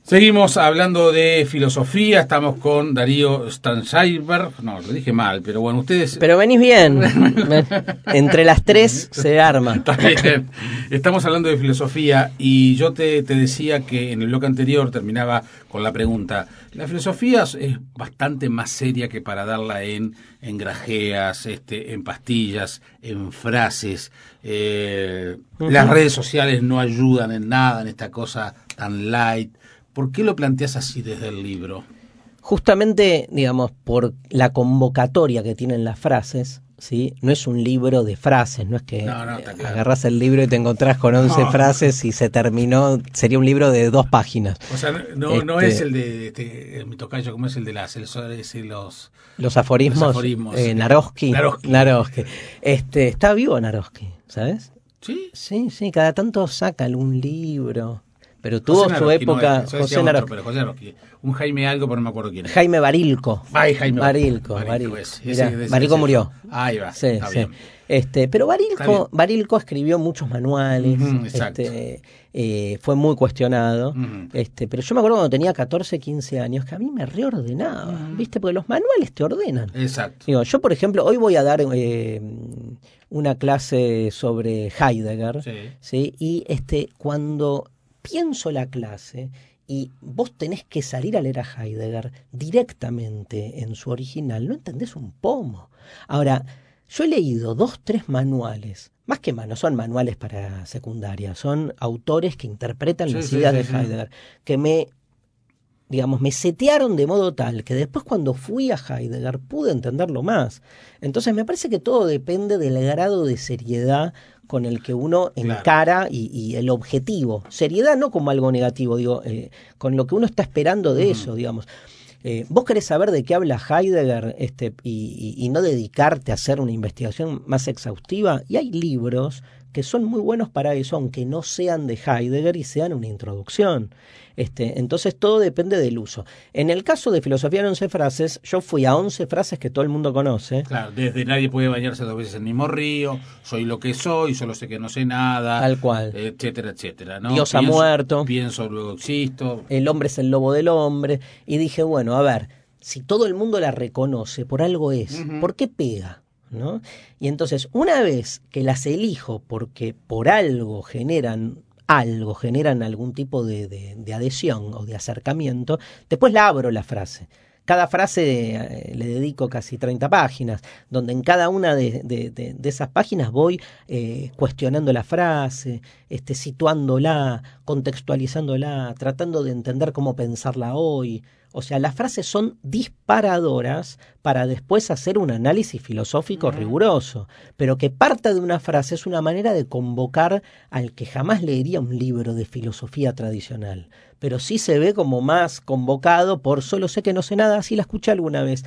Seguimos hablando de filosofía, estamos con Darío Stansheimer. No, lo dije mal, pero bueno, ustedes... Pero venís bien. Entre las tres se arma. Está bien. Estamos hablando de filosofía y yo te decía que en el bloque anterior terminaba con la pregunta. La filosofía es bastante más seria que para darla en grajeas, en pastillas, en frases. Las redes sociales no ayudan en nada en esta cosa tan light. ¿Por qué lo planteas así desde el libro? Justamente, digamos, por la convocatoria que tienen las frases, ¿sí? No es un libro de frases, no es que agarrás el libro y te encontrás con 11 frases y se terminó, sería un libro de 2 páginas. O sea, no es el de mi tocayo, ¿cómo es el de los aforismos? Naroski. Está vivo Naroski, ¿sabes? ¿Sí? Sí, cada tanto saca algún libro. Pero tuvo su época, José Naroski. Un Jaime algo, pero no me acuerdo quién es. Jaime Barilco. Jaime Barilco. Barilco murió. Ahí va, sí. Bien. Pero Barilco escribió muchos manuales. Exacto. Fue muy cuestionado. Uh-huh. Pero yo me acuerdo cuando tenía 14, 15 años que a mí me reordenaba, ¿viste? Porque los manuales te ordenan. Exacto. Digo, yo, por ejemplo, hoy voy a dar una clase sobre Heidegger. ¿Sí? Y cuando pienso la clase y vos tenés que salir a leer a Heidegger directamente en su original, no entendés un pomo. Ahora, yo he leído 2, 3 manuales, más que son manuales para secundaria, son autores que interpretan las ideas de Heidegger, que me setearon de modo tal que después cuando fui a Heidegger pude entenderlo más. Entonces me parece que todo depende del grado de seriedad con el que uno encara y el objetivo. Seriedad no como algo negativo, digo, con lo que uno está esperando de eso, digamos. Vos querés saber de qué habla Heidegger y no dedicarte a hacer una investigación más exhaustiva, y hay libros que son muy buenos para eso, aunque no sean de Heidegger y sean una introducción. Entonces todo depende del uso. En el caso de Filosofía en 11 frases, yo fui a 11 frases que todo el mundo conoce. Claro, desde nadie puede bañarse 2 veces en el mismo río, soy lo que soy, solo sé que no sé nada. Tal cual. Etcétera, etcétera, ¿no? Dios ha muerto. Pienso, luego existo. El hombre es el lobo del hombre. Y dije, bueno, a ver, si todo el mundo la reconoce, por algo es, ¿por qué pega? ¿No? Y entonces, una vez que las elijo porque por algo generan algún tipo de adhesión o de acercamiento, después la abro la frase. Cada frase le dedico casi 30 páginas, donde en cada una de esas páginas voy cuestionando la frase, situándola, contextualizándola, tratando de entender cómo pensarla hoy. O sea, las frases son disparadoras para después hacer un análisis filosófico riguroso, pero que parta de una frase es una manera de convocar al que jamás leería un libro de filosofía tradicional, pero sí se ve como más convocado por solo sé que no sé nada, así la escuché alguna vez,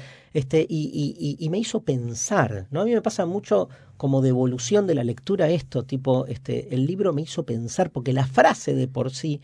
y me hizo pensar, ¿no? A mí me pasa mucho como devolución de la lectura esto, tipo, el libro me hizo pensar, porque la frase de por sí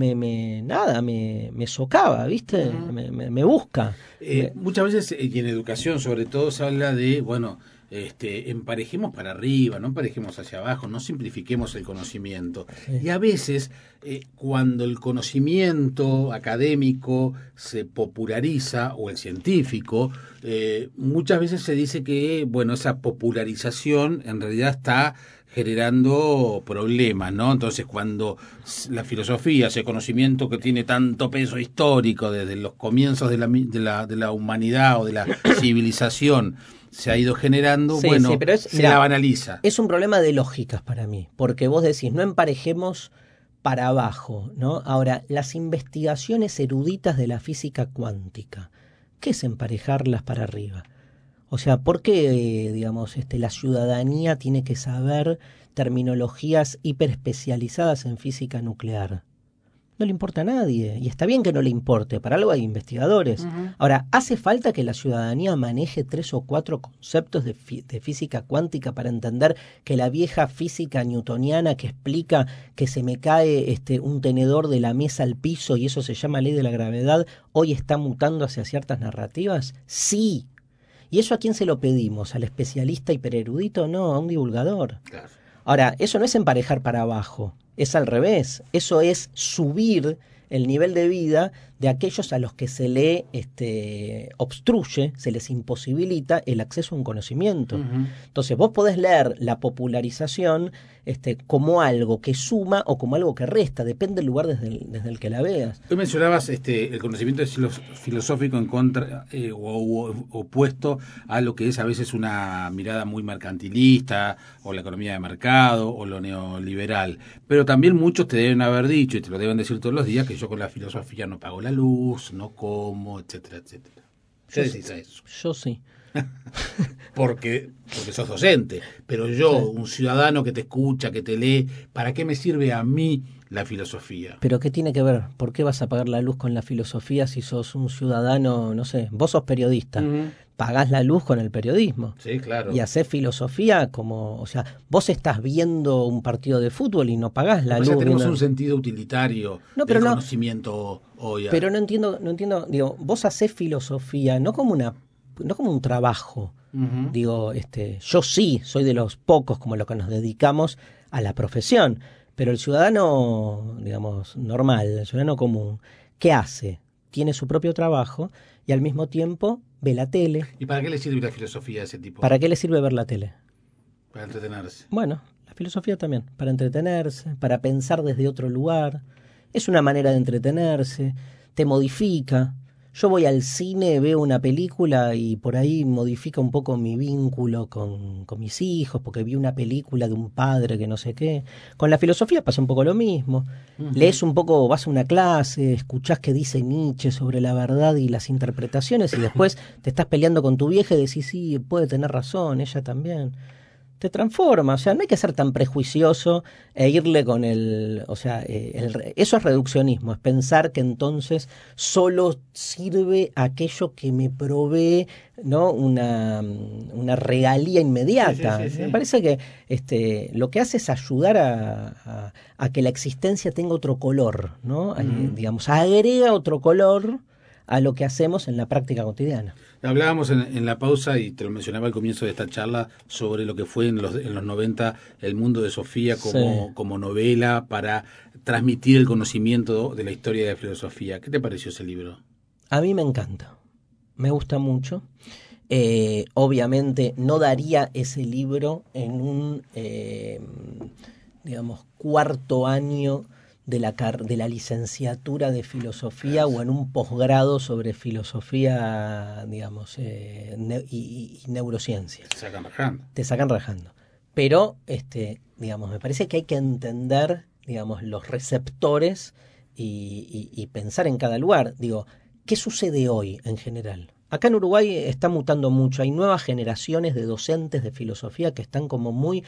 me socava, ¿viste? Me busca. Muchas veces, y en educación sobre todo, se habla de, emparejemos para arriba, no emparejemos hacia abajo, no simplifiquemos el conocimiento. Sí. Y a veces, cuando el conocimiento académico se populariza, o el científico, muchas veces se dice que, esa popularización en realidad está generando problemas, ¿no? Entonces, cuando la filosofía, ese conocimiento que tiene tanto peso histórico desde los comienzos de la humanidad o de la civilización, se ha ido generando, pero la banaliza. Es un problema de lógicas para mí, porque vos decís, no emparejemos para abajo, ¿no? Ahora, las investigaciones eruditas de la física cuántica, ¿qué es emparejarlas para arriba? O sea, ¿por qué, la ciudadanía tiene que saber terminologías hiperespecializadas en física nuclear? No le importa a nadie, y está bien que no le importe, para algo hay investigadores. Ahora, ¿hace falta que la ciudadanía maneje 3 o 4 conceptos de física cuántica para entender que la vieja física newtoniana que explica que se me cae un tenedor de la mesa al piso y eso se llama ley de la gravedad, hoy está mutando hacia ciertas narrativas? Sí. ¿Y eso a quién se lo pedimos? ¿Al especialista hipererudito? No, a un divulgador. Ahora, eso no es emparejar para abajo, es al revés. Eso es subir el nivel de vida de aquellos a los que se le obstruye, se les imposibilita el acceso a un conocimiento. Uh-huh. Entonces vos podés leer la popularización como algo que suma o como algo que resta, depende del lugar desde el que la veas. Tú mencionabas el conocimiento filosófico en contra o opuesto a lo que es a veces una mirada muy mercantilista o la economía de mercado o lo neoliberal, pero también muchos te deben haber dicho y te lo deben decir todos los días que yo con la filosofía no pago la luz, no como, etcétera, etcétera. ¿Qué decís a eso? Yo sí. porque sos docente, pero yo, sí, un ciudadano que te escucha, que te lee, ¿para qué me sirve a mí la filosofía? ¿Pero qué tiene que ver? ¿Por qué vas a pagar la luz con la filosofía si sos un ciudadano, no sé, vos sos periodista? Uh-huh. Pagás la luz con el periodismo. Sí, claro. Y hacés filosofía como, o sea, vos estás viendo un partido de fútbol y no pagás la luz. Tenemos un sentido utilitario del conocimiento hoy. Pero no entiendo, digo, vos hacés filosofía no como un trabajo. Uh-huh. Digo, yo sí soy de los pocos como los que nos dedicamos a la profesión, pero el ciudadano, digamos, normal, el ciudadano común, ¿qué hace? Tiene su propio trabajo y al mismo tiempo ve la tele. ¿Y para qué le sirve la filosofía a ese tipo? ¿Para qué le sirve ver la tele? Para entretenerse. Bueno, la filosofía también, para entretenerse, para pensar desde otro lugar. Es una manera de entretenerse, te modifica. Yo voy al cine, veo una película y por ahí modifica un poco mi vínculo con mis hijos, porque vi una película de un padre que no sé qué. Con la filosofía pasa un poco lo mismo. Uh-huh. Lees un poco, vas a una clase, escuchás qué dice Nietzsche sobre la verdad y las interpretaciones y después te estás peleando con tu vieja y decís, sí, puede tener razón, ella también. Te transforma, o sea, no hay que ser tan prejuicioso e irle con eso es reduccionismo, es pensar que entonces solo sirve aquello que me provee, ¿no? una regalía inmediata. Sí. Me parece que lo que hace es ayudar a que la existencia tenga otro color, ¿no? Uh-huh. Digamos, agrega otro color a lo que hacemos en la práctica cotidiana. Hablábamos en la pausa, y te lo mencionaba al comienzo de esta charla, sobre lo que fue en los 90 el mundo de Sofía como novela para transmitir el conocimiento de la historia de la filosofía. ¿Qué te pareció ese libro? A mí me encanta, me gusta mucho. Obviamente no daría ese libro en un, cuarto año de la licenciatura de filosofía o en un posgrado sobre filosofía, y neurociencia. Te sacan rajando. Pero, me parece que hay que entender, los receptores y pensar en cada lugar. Digo, ¿qué sucede hoy en general? Acá en Uruguay está mutando mucho, hay nuevas generaciones de docentes de filosofía que están como muy,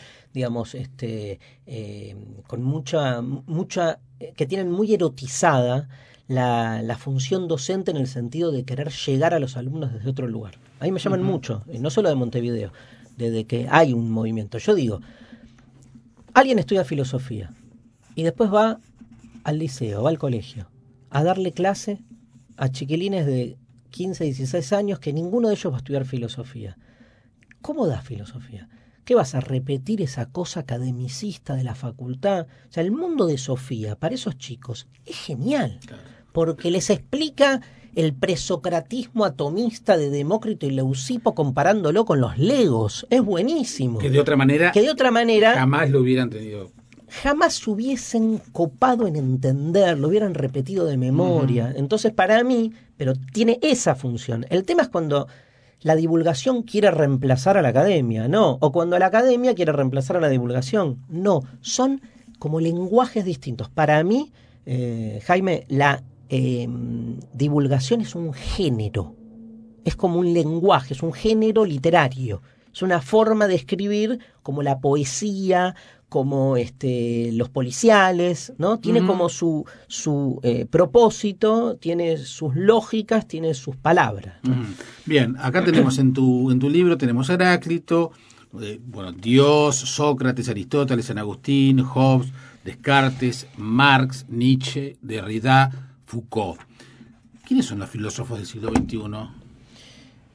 con mucha, que tienen muy erotizada la función docente en el sentido de querer llegar a los alumnos desde otro lugar. Ahí me llaman mucho, y no solo de Montevideo, desde que hay un movimiento. Yo digo, alguien estudia filosofía y después va al liceo, va al colegio, a darle clase a chiquilines de 15, 16 años que ninguno de ellos va a estudiar filosofía. ¿Cómo das filosofía? ¿Qué vas a repetir esa cosa academicista de la facultad? O sea, el mundo de Sofía para esos chicos es genial, porque les explica el presocratismo atomista de Demócrito y Leucipo comparándolo con los legos. Es buenísimo. Que de otra manera jamás lo hubieran tenido. Jamás hubiesen copado en entender, lo hubieran repetido de memoria. Uh-huh. Entonces, para mí, pero tiene esa función. El tema es cuando la divulgación quiere reemplazar a la academia, no. O cuando la academia quiere reemplazar a la divulgación, no. Son como lenguajes distintos. Para mí, Jaime, la divulgación es un género. Es como un lenguaje, es un género literario. Es una forma de escribir como la poesía, como los policiales, ¿no? Tiene como su propósito, tiene sus lógicas, tiene sus palabras. Bien, acá tenemos en tu libro, tenemos a Heráclito, Dios, Sócrates, Aristóteles, San Agustín, Hobbes, Descartes, Marx, Nietzsche, Derrida, Foucault. ¿Quiénes son los filósofos del siglo XXI?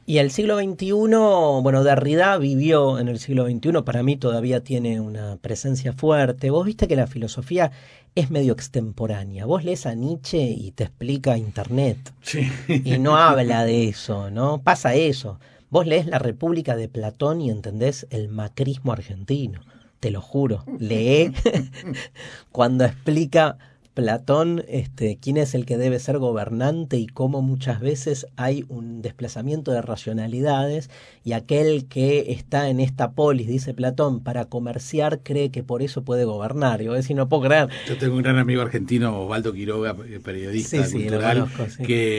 Y el siglo XXI, bueno, Derrida vivió en el siglo XXI, para mí todavía tiene una presencia fuerte. Vos viste que la filosofía es medio extemporánea. Vos lees a Nietzsche y te explica Internet. Sí. Y no habla de eso, ¿no? Pasa eso. Vos lees La República de Platón y entendés el macrismo argentino. Te lo juro. Lee cuando explica Platón, quién es el que debe ser gobernante y cómo muchas veces hay un desplazamiento de racionalidades y aquel que está en esta polis, dice Platón, para comerciar cree que por eso puede gobernar. Y vos decís, no puedo creer. Yo tengo un gran amigo argentino, Osvaldo Quiroga, periodista cultural, lo conozco, sí.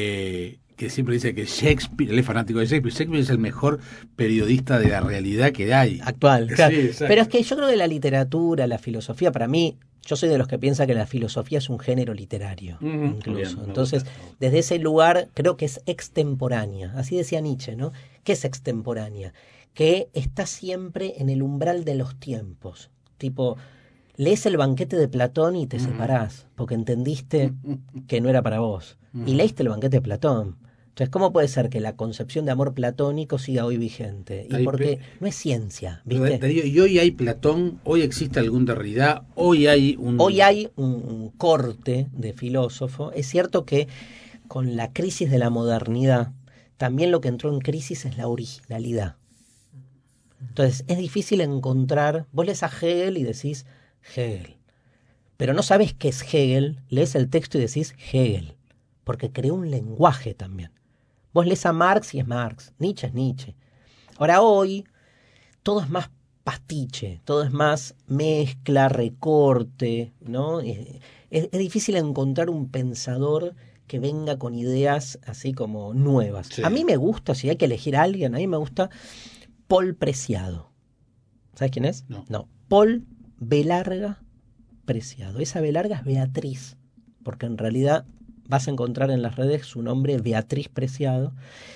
que siempre dice que Shakespeare, él es fanático de Shakespeare, Shakespeare es el mejor periodista de la realidad que hay. Actual, claro. Sí, pero es que yo creo que la literatura, la filosofía, para mí, yo soy de los que piensa que la filosofía es un género literario, incluso. Bien, Entonces, desde ese lugar creo que es extemporánea. Así decía Nietzsche, ¿no? ¿Qué es extemporánea? Que está siempre en el umbral de los tiempos. Tipo, lees el banquete de Platón y te separás, porque entendiste que no era para vos. Y leíste el banquete de Platón. Entonces, ¿cómo puede ser que la concepción de amor platónico siga hoy vigente? Y porque no es ciencia, ¿viste? Y hoy hay Platón, hoy existe algún Derrida, hoy hay un corte de filósofo. Es cierto que con la crisis de la modernidad, también lo que entró en crisis es la originalidad. Entonces, es difícil encontrar... Vos lees a Hegel y decís Hegel. Pero no sabes qué es Hegel, lees el texto y decís Hegel. Porque creó un lenguaje también. Vos lees a Marx y es Marx, Nietzsche es Nietzsche. Ahora hoy todo es más pastiche, todo es más mezcla, recorte, ¿no? Es difícil encontrar un pensador que venga con ideas así como nuevas. Sí. A mí me gusta, si hay que elegir a alguien, a mí me gusta Paul Preciado. ¿Sabes quién es? No. Paul B. Preciado. Esa B. es Beatriz, porque en realidad... vas a encontrar en las redes su nombre, Beatriz Preciado.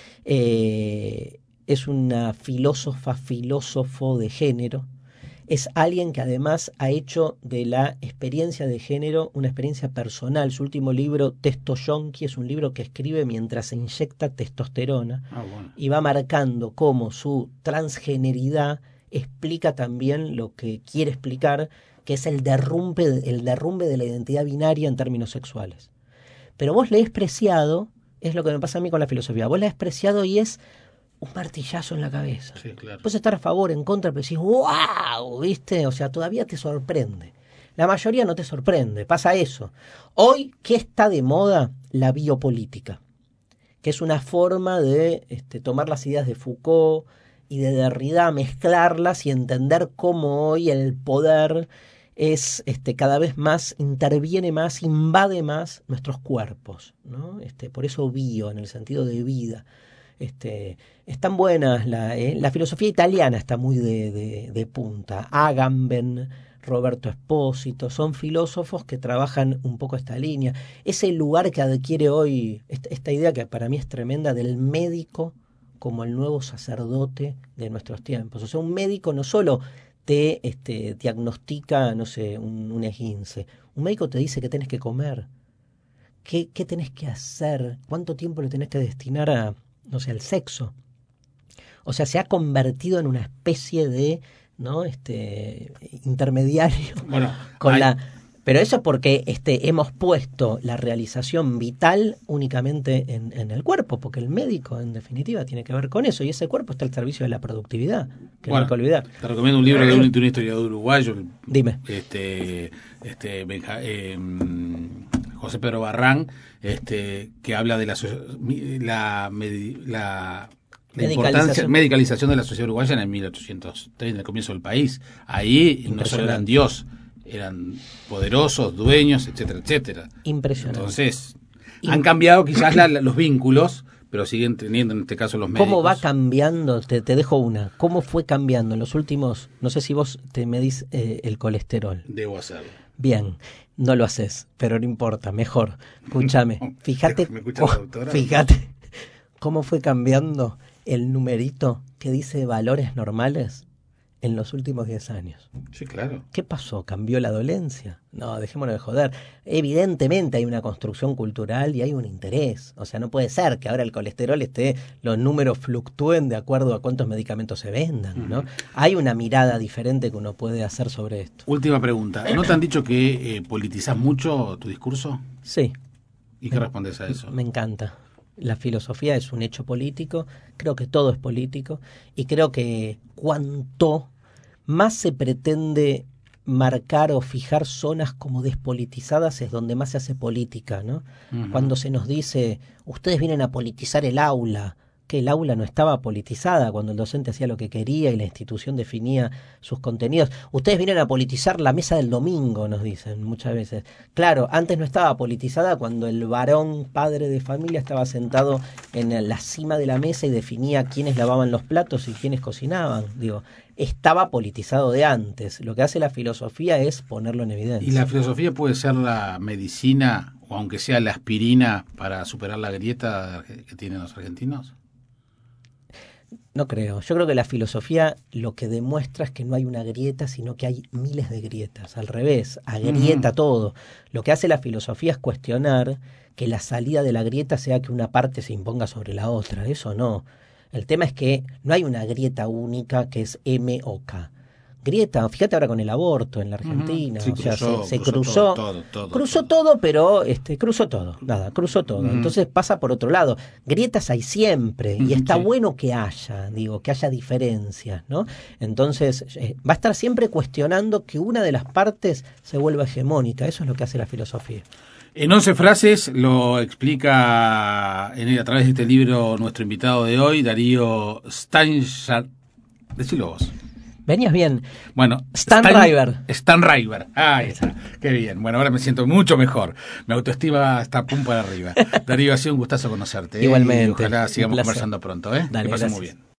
Es una filósofo de género. Es alguien que además ha hecho de la experiencia de género una experiencia personal. Su último libro, Testo Yonki, es un libro que escribe mientras se inyecta testosterona. Bueno. Y va marcando cómo su transgeneridad explica también lo que quiere explicar, que es el derrumbe de la identidad binaria en términos sexuales. Pero vos lees Preciado, es lo que me pasa a mí con la filosofía, vos lees Preciado y es un martillazo en la cabeza. Sí, claro. Puedes estar a favor, en contra, pero decís, ¡wow! ¿Viste? O sea, todavía te sorprende. La mayoría no te sorprende, pasa eso. Hoy, ¿qué está de moda? La biopolítica, que es una forma de tomar las ideas de Foucault y de Derrida, mezclarlas y entender cómo hoy el poder... es cada vez más, interviene más, invade más nuestros cuerpos, ¿no? Por eso bio, en el sentido de vida. Están buenas, la filosofía italiana está muy de punta. Agamben, Roberto Espósito, son filósofos que trabajan un poco esta línea. Ese lugar que adquiere hoy, esta idea que para mí es tremenda, del médico como el nuevo sacerdote de nuestros tiempos. O sea, un médico no solo te diagnostica, no sé, un esguince. Un médico te dice qué tenés que comer, qué tenés que hacer, cuánto tiempo le tenés que destinar a, no sé, al sexo. O sea, se ha convertido en una especie de, ¿no? Intermediario. Bueno, con la... Pero eso es porque hemos puesto la realización vital únicamente en el cuerpo, porque el médico, en definitiva, tiene que ver con eso, y ese cuerpo está al servicio de la productividad, que no hay que olvidar. Te recomiendo un libro de un historiador uruguayo. Dime. José Pedro Barrán, que habla de la medicalización de la sociedad uruguaya en el 1830, en el comienzo del país. Ahí no solo eran Dios, eran poderosos, dueños, etcétera, etcétera. Impresionante. Entonces, han cambiado quizás los vínculos, pero siguen teniendo en este caso los médicos. ¿Cómo va cambiando? Te dejo una. ¿Cómo fue cambiando en los últimos, no sé si vos te medís el colesterol? Debo hacerlo. Bien, no lo haces, pero no importa, mejor. Escúchame, fíjate cómo fue cambiando el numerito que dice valores normales en los últimos 10 años. Sí, claro. ¿Qué pasó? ¿Cambió la dolencia? No, dejémonos de joder. Evidentemente hay una construcción cultural y hay un interés. O sea, no puede ser que ahora el colesterol los números fluctúen de acuerdo a cuántos medicamentos se vendan, ¿no? Hay una mirada diferente que uno puede hacer sobre esto. Última pregunta. ¿No te han dicho que politizás mucho tu discurso? Sí. ¿Y qué respondes a eso? Me encanta. La filosofía es un hecho político, creo que todo es político, y creo que cuanto más se pretende marcar o fijar zonas como despolitizadas es donde más se hace política, ¿no? Cuando se nos dice, ustedes vienen a politizar el aula, que el aula no estaba politizada cuando el docente hacía lo que quería y la institución definía sus contenidos. Ustedes vienen a politizar la mesa del domingo, nos dicen muchas veces. Claro, antes no estaba politizada cuando el varón padre de familia estaba sentado en la cima de la mesa y definía quiénes lavaban los platos y quiénes cocinaban. Digo, estaba politizado de antes. Lo que hace la filosofía es ponerlo en evidencia. ¿Y la filosofía puede ser la medicina, o aunque sea la aspirina, para superar la grieta que tienen los argentinos? No creo. Yo creo que la filosofía lo que demuestra es que no hay una grieta, sino que hay miles de grietas. Al revés, agrieta todo. Lo que hace la filosofía es cuestionar que la salida de la grieta sea que una parte se imponga sobre la otra. Eso no. El tema es que no hay una grieta única que es M o K. Grieta, fíjate ahora con el aborto en la Argentina, sí, o sea, cruzó, se cruzó todo, pero cruzó todo. Entonces pasa por otro lado. Grietas hay siempre y está bueno que haya diferencias, ¿no? Entonces va a estar siempre cuestionando que una de las partes se vuelva hegemónica. Eso es lo que hace la filosofía. En 11 frases lo explica a través de este libro nuestro invitado de hoy, Darío Stanraiver. Decilo vos. Venías bien. Bueno, Stanraiver. Ahí está. Qué bien. Bueno, ahora me siento mucho mejor. Mi autoestima está pum para arriba. Darío, ha sido un gustazo conocerte. Igualmente. Y ojalá sigamos conversando pronto. Dale, que pases gracias. muy bien.